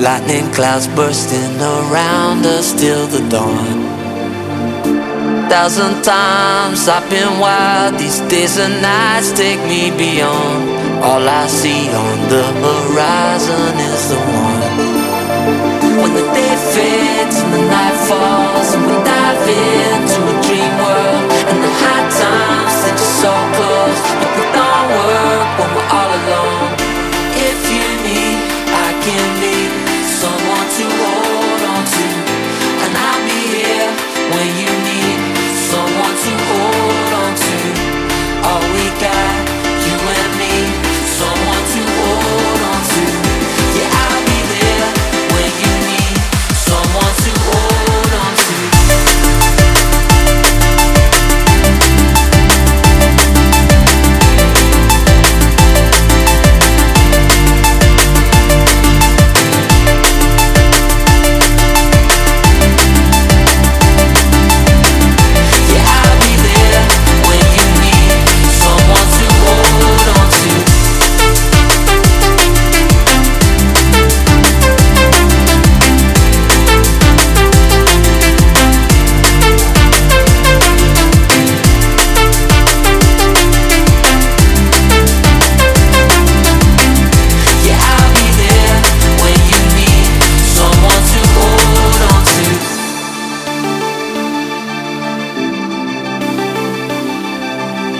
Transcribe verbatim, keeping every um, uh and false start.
Lightning clouds bursting around us till the dawn. Thousand times I've been wild, these days and nights take me beyond. All I see on the horizon is the one. When the day fades and the night falls, and we dive into a dream world, and the high times seem just so close, but they don't work when we're all alone. If you need, I can be someone to hold on to, and I'll be here when you